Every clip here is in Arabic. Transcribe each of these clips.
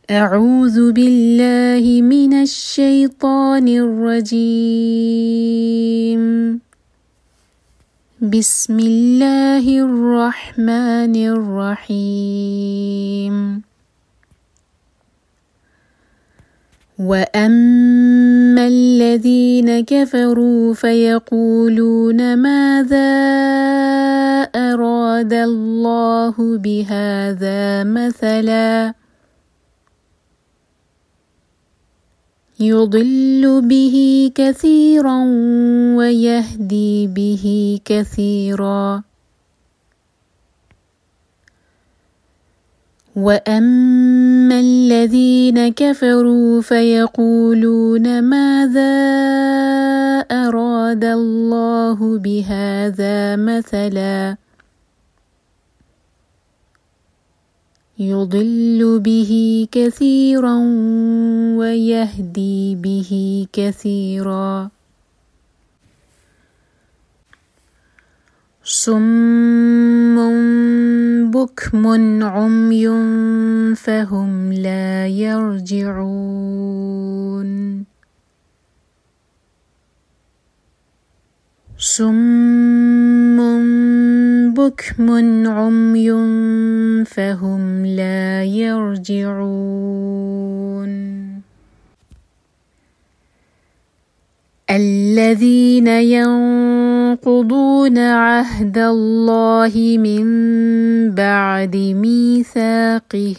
أعوذ بالله من الشيطان الرجيم. بسم الله الرحمن الرحيم. وأما الذين كفروا فيقولون ماذا أراد الله بهذا مثلا يضل به كثيرا ويهدي به كثيرا. وأما الذين كفروا فيقولون ماذا أراد الله بهذا مثلا يضل به كثيرا ويهدي به كثيرا. صم بكم عمي فهم لا يرجعون. صم بكم عمي فهم لا يرجعون. الذين ينقضون عهد الله من بعد ميثاقه.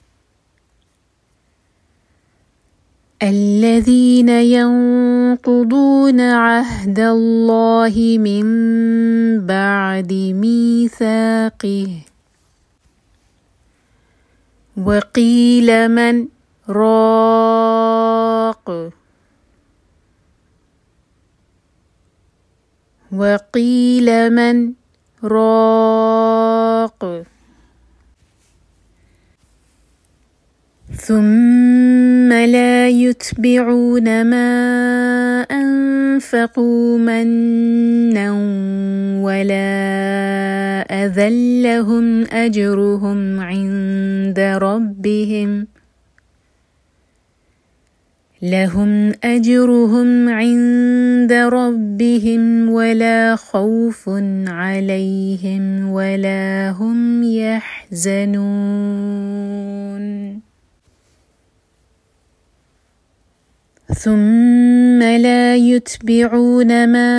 الذين ينقضون عهد الله من بعد ميثاقه. وقيل من راق. وقيل من راق. ثم لا يتبعون ما أنفقوا منا ولا أذى لهم أجرهم عند ربهم. لهم أجرهم عند ربهم ولا خوف عليهم ولا هم يحزنون. ثم لا يتبعون ما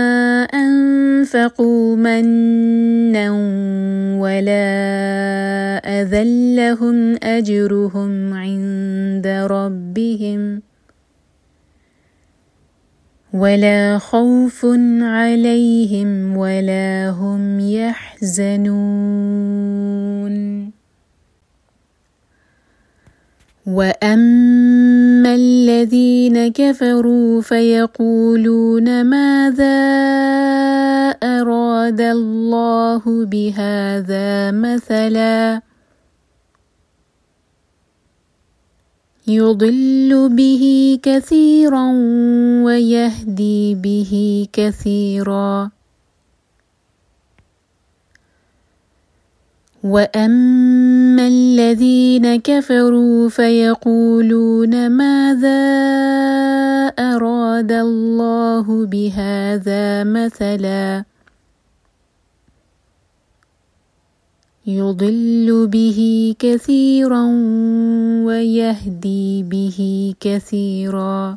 أنفقوا منا ولا أذى لهم أجرهم عند ربهم ولا خوف عليهم ولا هم يحزنون. وأما الذين كفروا فيقولون ماذا أراد الله بهذا مثلا يضل به كثيرا ويهدي به كثيرا. وأما الذين كفروا فيقولون ماذا أراد الله بهذا مثلا يضل به كثيرا ويهدي به كثيرا.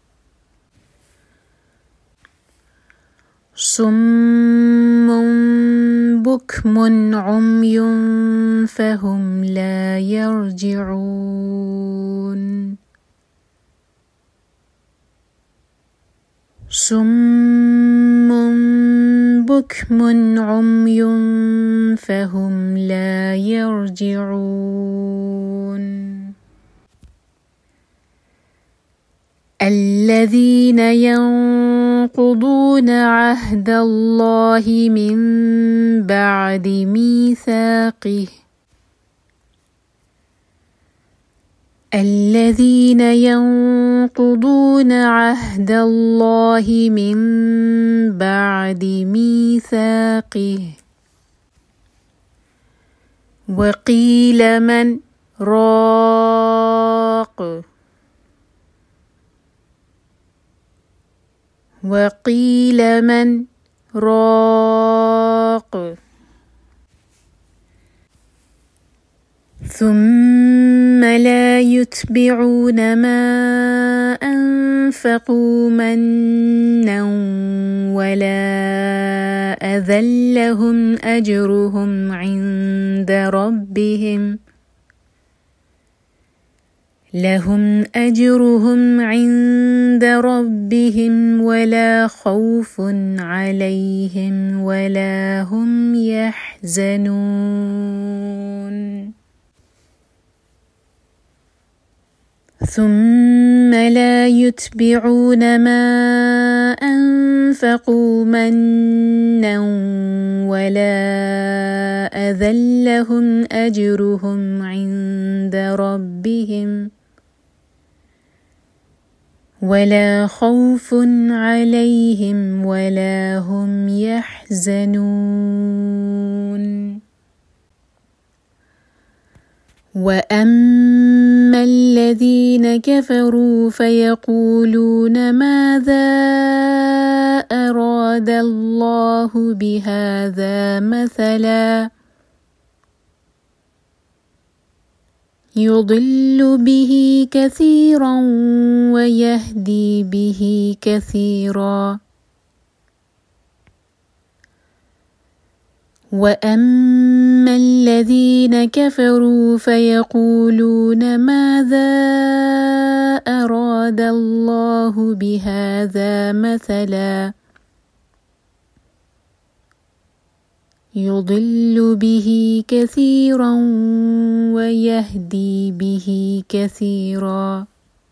صم بكم عمي فهم لا يرجعون. صم بكم عمي فهم لا يرجعون. الذين ينقضون عهد الله من بعد ميثاقه. الذين ينقضون عهد الله من بعد ميثاقه. وقيل من راق وقيل من راق ثم لا يتبعون ما أنفقوا منا ولا أذى لهم أجرهم عند ربهم ولا خوف عليهم ولا هم يحزنون ثم لا يتبعون ما أنفقوا منا ولا أذى لهم أجرهم عند ربهم ولا خوف عليهم ولا هم يحزنون وأما الذين كفروا فيقولون ماذا أراد الله بهذا مثلا يضل به كثيرا ويهدي به كثيرا وأما الذين كفروا فيقولون ماذا أراد الله بهذا مثلا يضل به كثيرا ويهدي به كثيرا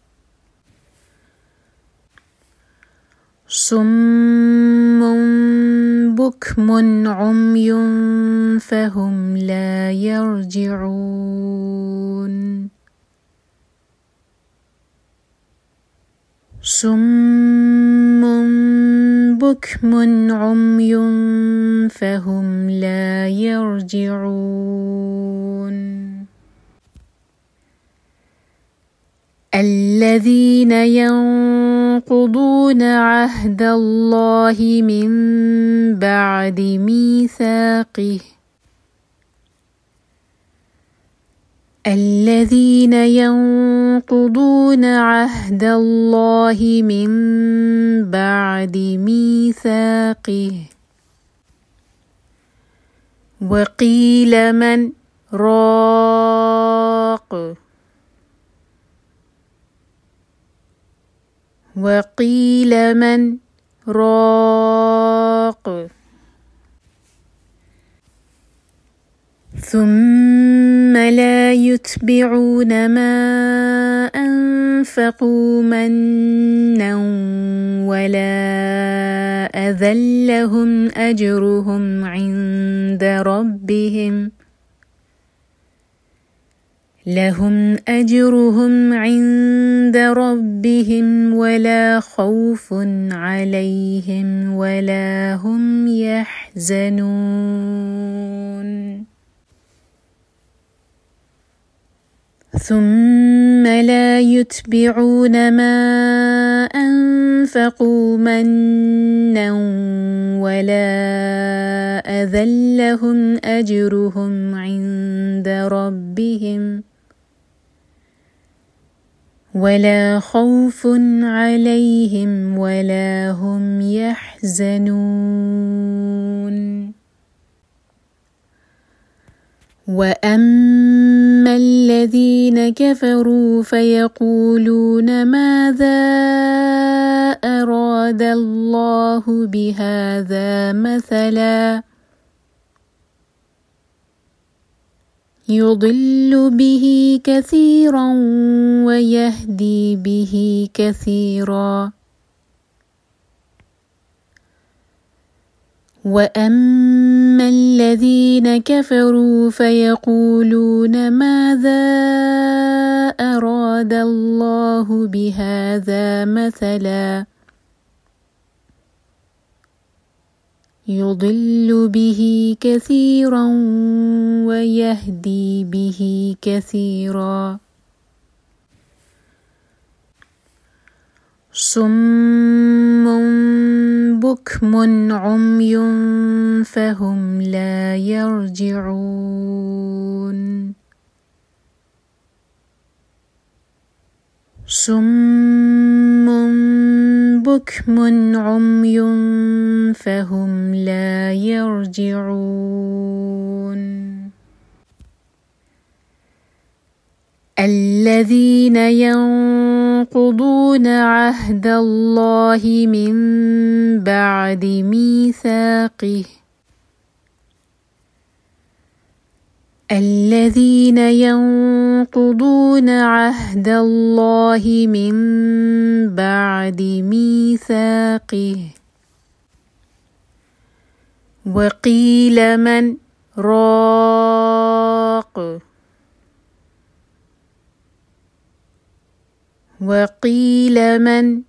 صم بكم عمي فهم لا يرجعون صم بكم عمي فهم لا يرجعون الذين ينقضون عهد الله من بعد ميثاقه الذين ينقضون عهد الله من بعد ميثاقه وقيل من راق وقيل من راق ثم لا يتبعون ما أنفقوا منا ولا أذى لهم أجرهم عند ربهم ولا خوف عليهم ولا هم يحزنون ثم لا يتبعون ما أنفقوا منا ولا أذى لهم أجرهم عند ربهم ولا خوف عليهم ولا هم يحزنون وأما الذين كفروا فيقولون ماذا أراد الله بهذا مثلا يضل به كثيرا ويهدي به كثيرا وأما الذين كفروا فيقولون ماذا أراد الله بهذا مثلا يضل به كثيرا ويهدي به كثيرا صم بكم عمي فهم لا يرجعون صم بكم عمي فهم لا يرجعون الذين ينقضون عهد الله من بعد ميثاقه الذين ينقضون عهد الله من بعد ميثاقه وقيل من راق وقيل من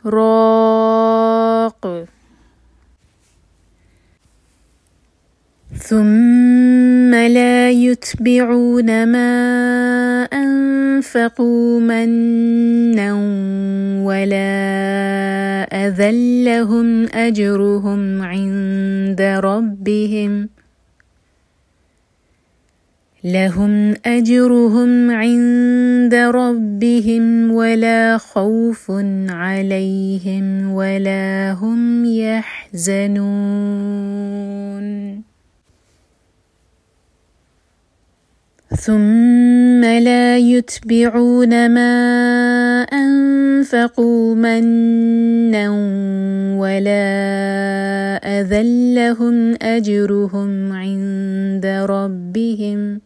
راق ثم لا يتبعون ما أنفقوا منا ولا أذى لهم أجرهم عند ربهم ولا خوف عليهم ولا هم يحزنون ثم لا يتبعون ما أنفقوا منا ولا أذى لهم أجرهم عند ربهم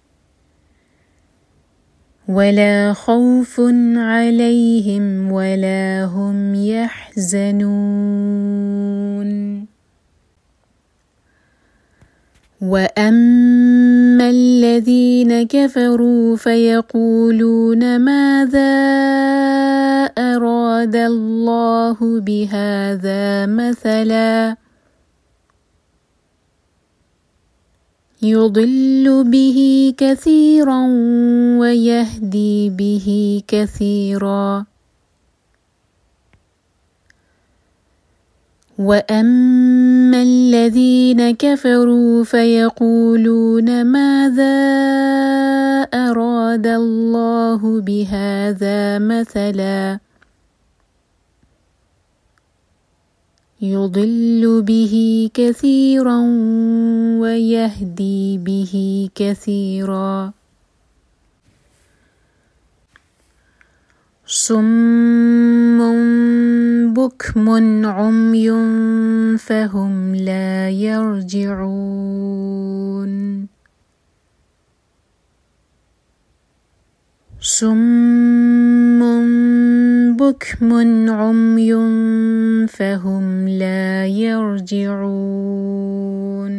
ولا خوف عليهم ولا هم يحزنون وأما الذين كفروا فيقولون ماذا أراد الله بهذا مثلا يضل به كثيرا ويهدي به كثيرا وأما الذين كفروا فيقولون ماذا أراد الله بهذا مثلا يضل به كثيرا ويهدي به كثيرا صم بكم عمي فهم لا يرجعون صم بكم عمي فهم لا يرجعون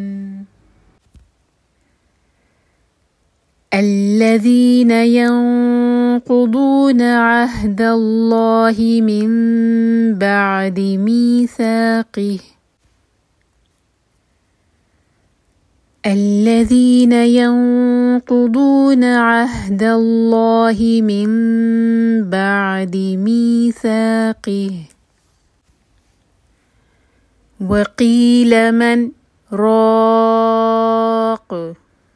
الذين ينقضون عهد الله من بعد ميثاقه الذين ينقضون عهد الله من بعد ميثاقه وقيل من راق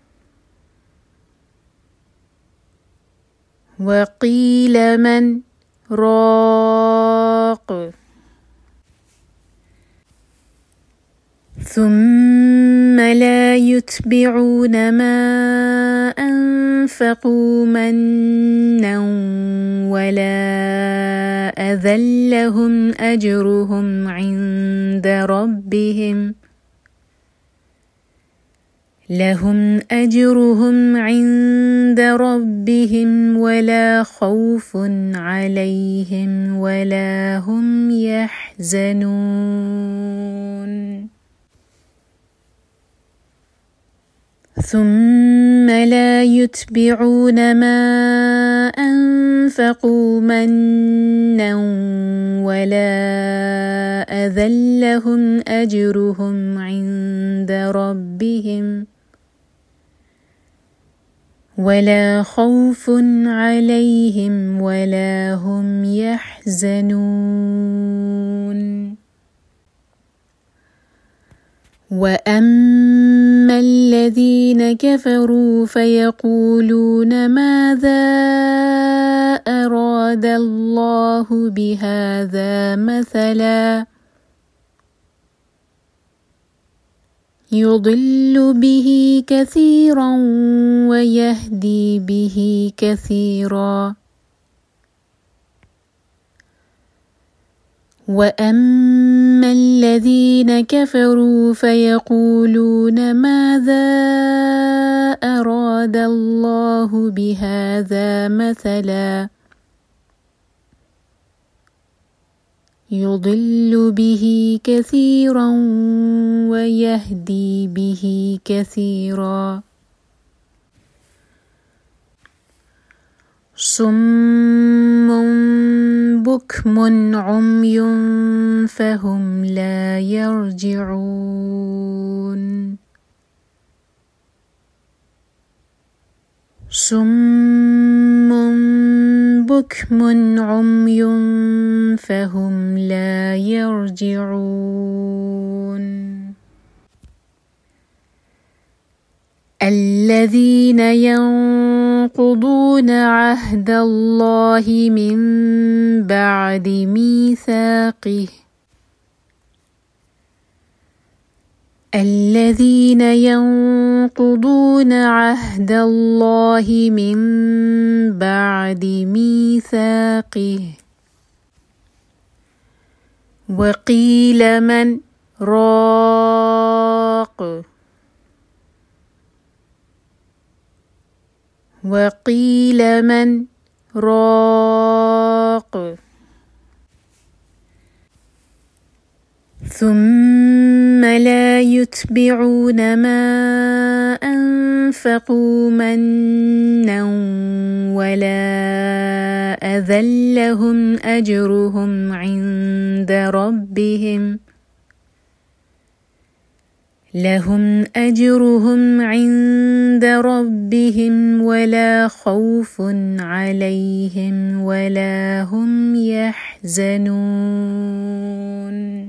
وقيل من راق ثم لا يتبعون ما أنفقوا منا ولا أذى لهم أجرهم عند ربهم ولا خوف عليهم ولا هم يحزنون ثم لا يتبعون ما أنفقوا منا ولا أذى لهم أجرهم عند ربهم ولا خوف عليهم ولا هم يحزنون. وأما الذين كفروا فيقولون ماذا أراد الله بهذا مثلا يضل به كثيرا ويهدي به كثيرا. وأما الذين كفروا فيقولون ماذا أراد الله بهذا مثلا يضل به كثيرا ويهدي به كثيرا. صم بكم عمي فهم لا يرجعون. صم بكم عمي فهم لا يرجعون. الذين ينقضون عهد الله من بعد ميثاقه الذين ينقضون عهد الله من بعد ميثاقه وقيل من راق وقيل من راق ثم لا يتبعون ما أنفقوا منا ولا أذى لهم أجرهم عند ربهم ولا خوف عليهم ولا هم يحزنون.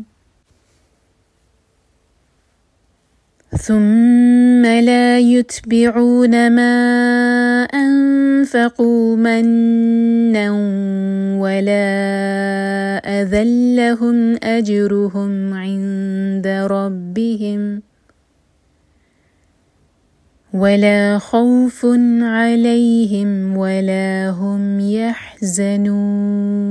ثم لا يتبعون ما أنفقوا منا ولا أذى لهم أجرهم عند ربهم ولا خوف عليهم ولا هم يحزنون.